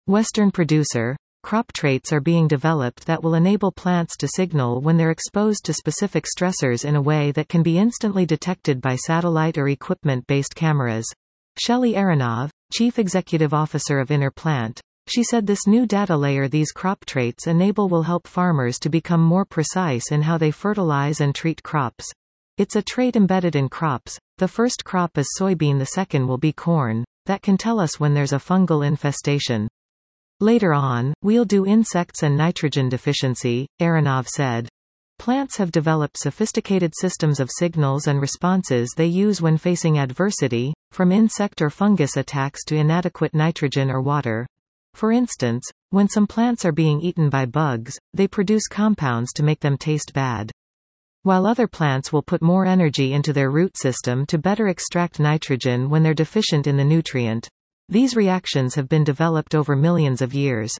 Western producer. Crop traits are being developed that will enable plants to signal when they're exposed to specific stressors in a way that can be instantly detected by satellite or equipment-based cameras. Shelley Aronov, Chief Executive Officer of Interplant, she said this new data layer these crop traits enable will help farmers to become more precise in how they fertilize and treat crops. It's a trait embedded in crops. The first crop is soybean, the second will be corn, that can tell us when there's a fungal infestation. Later on, we'll do insects and nitrogen deficiency, Aronov said. Plants have developed sophisticated systems of signals and responses they use when facing adversity, from insect or fungus attacks to inadequate nitrogen or water. For instance, when some plants are being eaten by bugs, they produce compounds to make them taste bad. While other plants will put more energy into their root system to better extract nitrogen when they're deficient in the nutrient. These reactions have been developed over millions of years.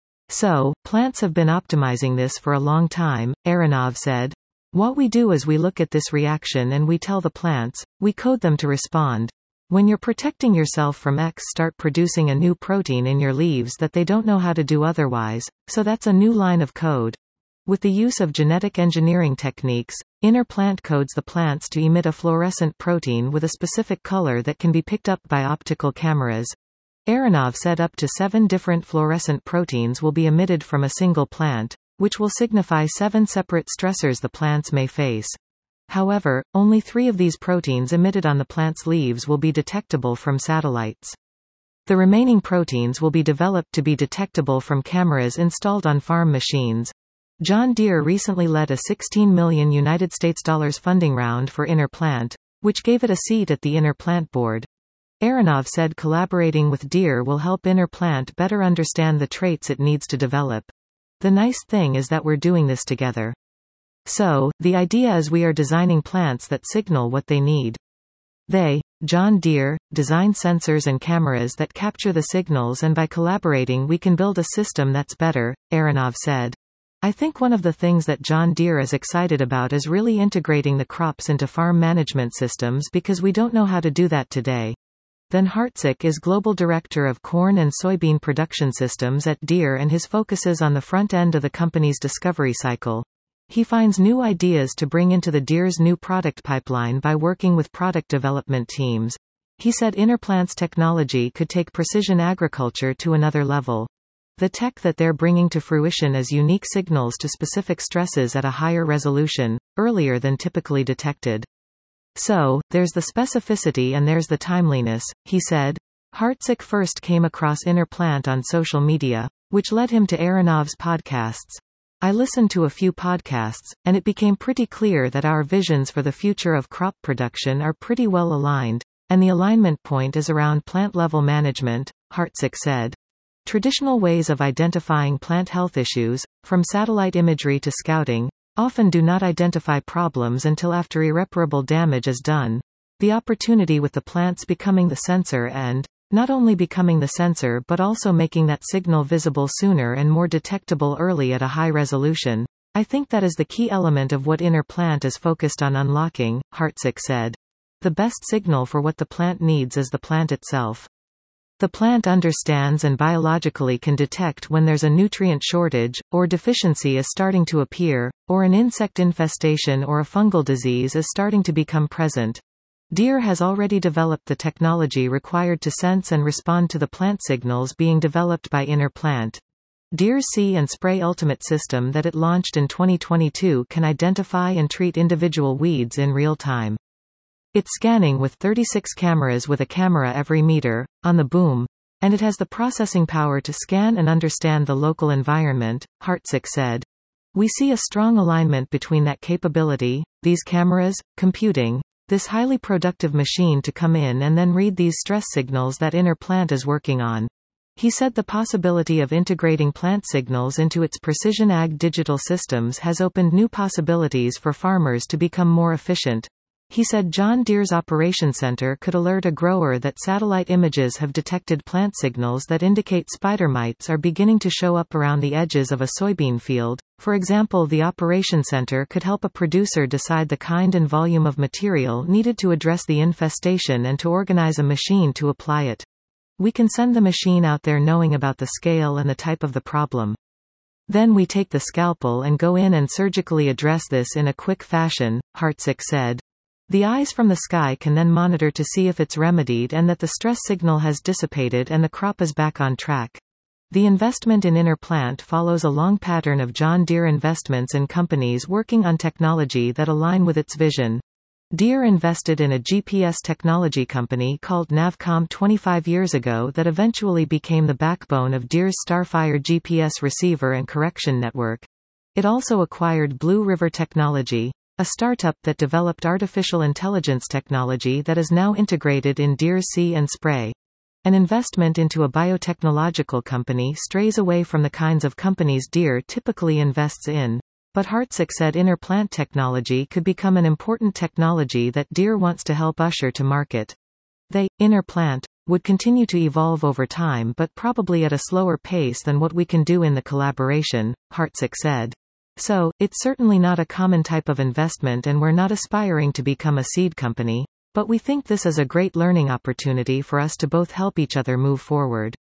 So, plants have been optimizing this for a long time, Aronov said. What we do is we look at this reaction and we tell the plants, we code them to respond. When you're protecting yourself from X, start producing a new protein in your leaves that they don't know how to do otherwise, so that's a new line of code. With the use of genetic engineering techniques, Interplant codes the plants to emit a fluorescent protein with a specific color that can be picked up by optical cameras. Aronov said up to 7 different fluorescent proteins will be emitted from a single plant, which will signify 7 separate stressors the plants may face. However, only 3 of these proteins emitted on the plant's leaves will be detectable from satellites. The remaining proteins will be developed to be detectable from cameras installed on farm machines. John Deere recently led a $16 million funding round for Interplant, which gave it a seat at the Interplant board. Aronov said collaborating with Deere will help Interplant better understand the traits it needs to develop. The nice thing is that we're doing this together. So, the idea is we are designing plants that signal what they need. They, John Deere, design sensors and cameras that capture the signals, and by collaborating we can build a system that's better, Aronov said. I think one of the things that John Deere is excited about is really integrating the crops into farm management systems because we don't know how to do that today. Then Hartzik is Global Director of Corn and Soybean Production Systems at Deere, and his focus is on the front end of the company's discovery cycle. He finds new ideas to bring into the Deere's new product pipeline by working with product development teams. He said Interplant's technology could take precision agriculture to another level. The tech that they're bringing to fruition is unique signals to specific stresses at a higher resolution, earlier than typically detected. So, there's the specificity and there's the timeliness, he said. Hartzik first came across Interplant on social media, which led him to Aronov's podcasts. I listened to a few podcasts, and it became pretty clear that our visions for the future of crop production are pretty well aligned, and the alignment point is around plant-level management, Hartzik said. Traditional ways of identifying plant health issues, from satellite imagery to scouting, often do not identify problems until after irreparable damage is done. The opportunity with the plants becoming the sensor and, not only becoming the sensor but also making that signal visible sooner and more detectable early at a high resolution, I think that is the key element of what Interplant is focused on unlocking, Hartzik said. The best signal for what the plant needs is the plant itself. The plant understands and biologically can detect when there's a nutrient shortage, or deficiency is starting to appear, or an insect infestation or a fungal disease is starting to become present. Deere has already developed the technology required to sense and respond to the plant signals being developed by Interplant. Deere's See and Spray Ultimate system that it launched in 2022 can identify and treat individual weeds in real time. It's scanning with 36 cameras with a camera every meter, on the boom, and it has the processing power to scan and understand the local environment, Hartzik said. We see a strong alignment between that capability, these cameras, computing, this highly productive machine to come in and then read these stress signals that Interplant is working on. He said the possibility of integrating plant signals into its precision ag digital systems has opened new possibilities for farmers to become more efficient. He said John Deere's Operations Center could alert a grower that satellite images have detected plant signals that indicate spider mites are beginning to show up around the edges of a soybean field. For example, the Operations Center could help a producer decide the kind and volume of material needed to address the infestation and to organize a machine to apply it. We can send the machine out there knowing about the scale and the type of the problem. Then we take the scalpel and go in and surgically address this in a quick fashion, Hartsock said. The eyes from the sky can then monitor to see if it's remedied and that the stress signal has dissipated and the crop is back on track. The investment in Interplant follows a long pattern of John Deere investments in companies working on technology that align with its vision. Deere invested in a GPS technology company called Navcom 25 years ago that eventually became the backbone of Deere's Starfire GPS receiver and correction network. It also acquired Blue River Technology, a startup that developed artificial intelligence technology that is now integrated in Deere's See and Spray. An investment into a biotechnological company strays away from the kinds of companies Deere typically invests in. But Hartsock said Interplant technology could become an important technology that Deere wants to help usher to market. Interplant, would continue to evolve over time but probably at a slower pace than what we can do in the collaboration, Hartsock said. So, it's certainly not a common type of investment and we're not aspiring to become a seed company, but we think this is a great learning opportunity for us to both help each other move forward.